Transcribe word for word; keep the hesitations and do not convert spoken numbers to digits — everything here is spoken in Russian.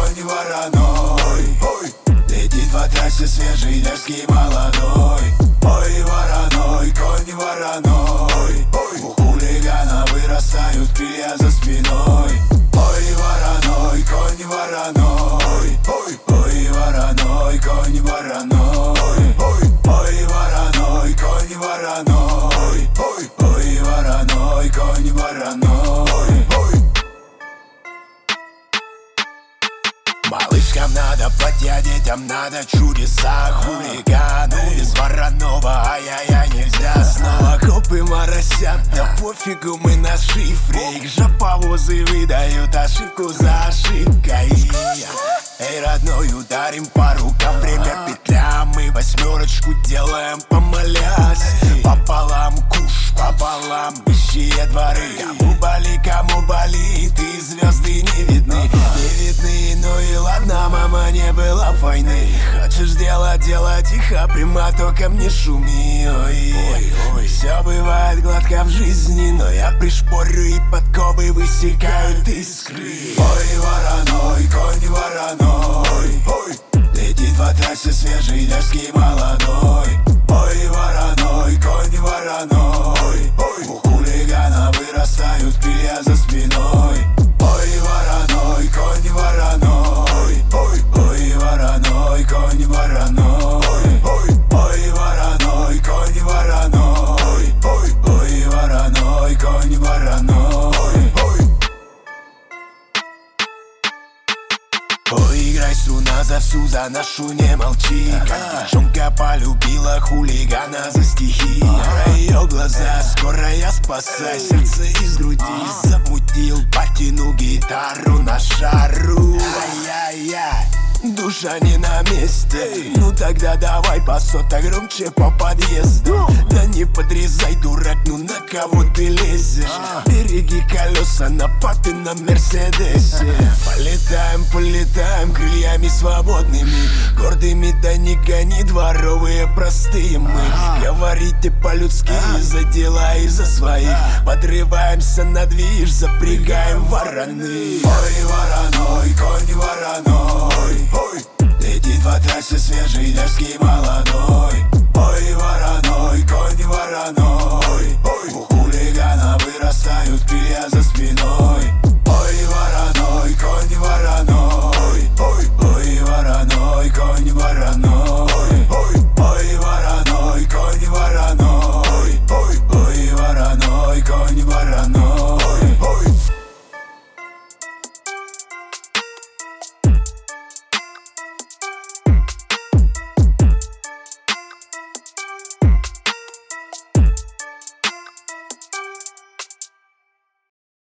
конь вороной. Ой, летит по трассе свежий, дерзкий, молодой. Ой, вороной, конь вороной. Ой, у хулигана вырастают крылья за спиной. Ой, вороной, конь вороной. Ой, ой, вороной, конь вороной. Ой, ой, вороной, конь вороной. Ой, ой, вороной, конь вороной. Ой. Малышкам надо платья, детям надо чудеса. Хулигану без вороного, ай-яй-яй, нельзя. Снова копы моросят, да пофигу, мы на шифре. Их жоповозы выдают ошибку за ошибкой. Эй, родной, ударим по рукам, время петля. Мы восьмерочку делаем, помолясь. Пополам куш, пополам высшие дворы. Кому боли, кому болит, и звезды не видны. Не видны, ну и ладно, мама, не было войны. Хочешь делать, делай тихо, прямо, только мне шуми. Ой, ой, ой, все бывает гладко в жизни, но я пришпорю и подковы высекают искры. Ой, вороной, конь вороной. Ой, летит по трассе свежий, дерзкий, молодой. Ой, вороной, конь вороной. Ой, у хулигана вырастают крылья за спиной. Ой, вороной, конь вороной. Ой, ой, вороной, конь вороной. Ой, ой, вороной, конь вороной. Ой, ой, вороной, конь вороной. Ой. Ой, играй струна за всю, за нашу, не молчи. Как девчонка полюбила хулигана за стихи. Про ее глаза, скоро я спасай сердце из груди. Замутил, потяну гитару на шару. Ай-яй-яй, душа не на месте. Ну тогда давай басота громче по подъезду. Да не подрезай, дурак, ну на кого ты лезешь? Береги колеса на папином мерседесе. Полетаем, полетаем крыльями свободными, гордыми, да не гони, дворовые простые мы. Говорите по-людски, за дела и за своих. Подрываемся на движ, запрягаем вороны. Ой, вороной.